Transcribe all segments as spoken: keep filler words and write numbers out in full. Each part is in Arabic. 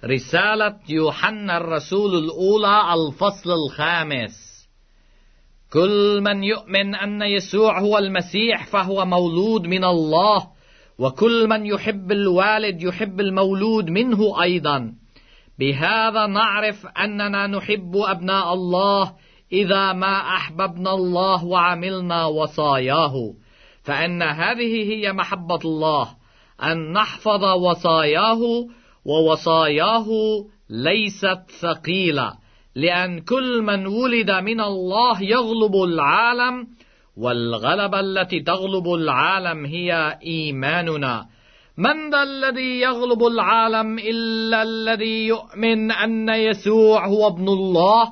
رسالة يوحنا الرسول الأولى الفصل الخامس. كل من يؤمن أن يسوع هو المسيح فهو مولود من الله، وكل من يحب الوالد يحب المولود منه أيضا. بهذا نعرف أننا نحب أبناء الله إذا ما أحببنا الله وعملنا وصاياه، فإن هذه هي محبة الله، أن نحفظ وصاياه، ووصاياه ليست ثقيلة، لأن كل من ولد من الله يغلب العالم، والغلبة التي تغلب العالم هي إيماننا. من ذا الذي يغلب العالم إلا الذي يؤمن أن يسوع هو ابن الله؟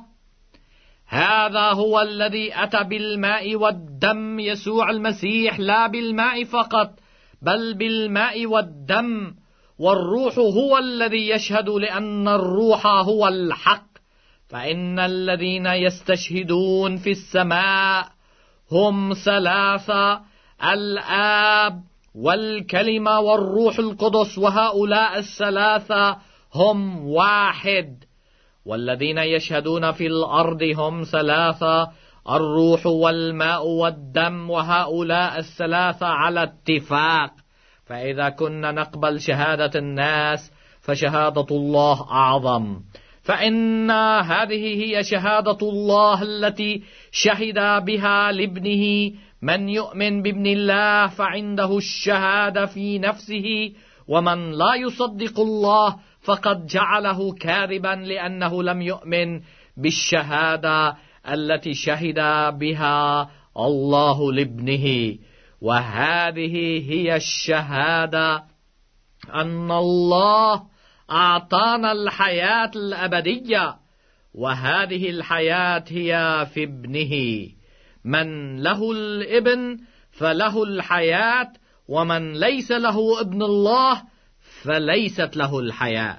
هذا هو الذي أتى بالماء والدم، يسوع المسيح، لا بالماء فقط بل بالماء والدم، والروح هو الذي يشهد، لأن الروح هو الحق. فإن الذين يستشهدون في السماء هم ثلاثة: الآب والكلمة والروح القدس، وهؤلاء الثلاثة هم واحد. والذين يشهدون في الأرض هم ثلاثة: الروح والماء والدم، وهؤلاء الثلاثة على اتفاق. فإذا كنا نقبل شهادة الناس فشهادة الله أعظم، فإن هذه هي شهادة الله التي شهد بها لابنه. من يؤمن بابن الله فعنده الشهادة في نفسه، ومن لا يصدق الله فقد جعله كاذبا، لأنه لم يؤمن بالشهادة التي شهد بها الله لابنه. وهذه هي الشهادة، أن الله أعطانا الحياة الأبدية، وهذه الحياة هي في ابنه. من له الابن فله الحياة، ومن ليس له ابن الله فليست له الحياة.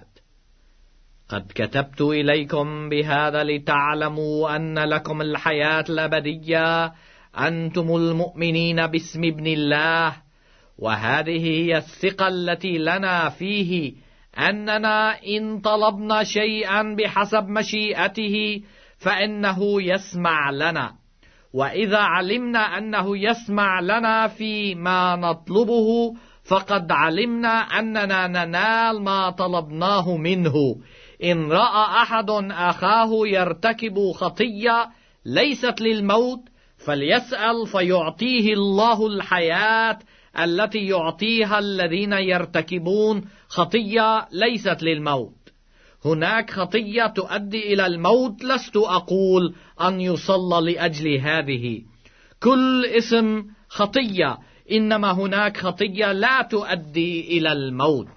قد كتبت إليكم بهذا لتعلموا أن لكم الحياة الأبدية أنتم المؤمنين باسم ابن الله. وهذه هي الثقة التي لنا فيه، أننا إن طلبنا شيئا بحسب مشيئته فإنه يسمع لنا. وإذا علمنا أنه يسمع لنا فيما نطلبه فقد علمنا أننا ننال ما طلبناه منه. إن رأى أحد أخاه يرتكب خطية ليست للموت فليسأل، فيعطيه الله الحياة التي يعطيها الذين يرتكبون خطية ليست للموت. هناك خطية تؤدي إلى الموت، لست أقول أن يصلى لأجل هذه. كل اسم خطية، إنما هناك خطية لا تؤدي إلى الموت.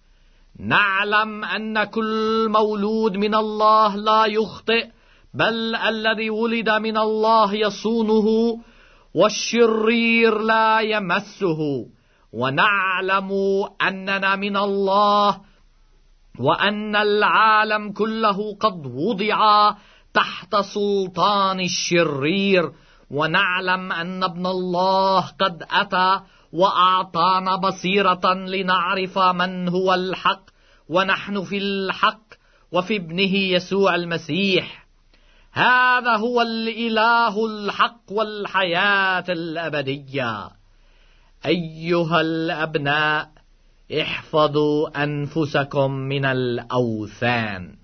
نعلم أن كل مولود من الله لا يخطئ، بل الذي ولد من الله يصونه، والشرير لا يمسه. ونعلم أننا من الله، وأن العالم كله قد وضع تحت سلطان الشرير. ونعلم أن ابن الله قد أتى وأعطانا بصيرة لنعرف من هو الحق، ونحن في الحق وفي ابنه يسوع المسيح. هذا هو الإله الحق والحياة الأبدية. أيها الأبناء، احفظوا أنفسكم من الأوثان.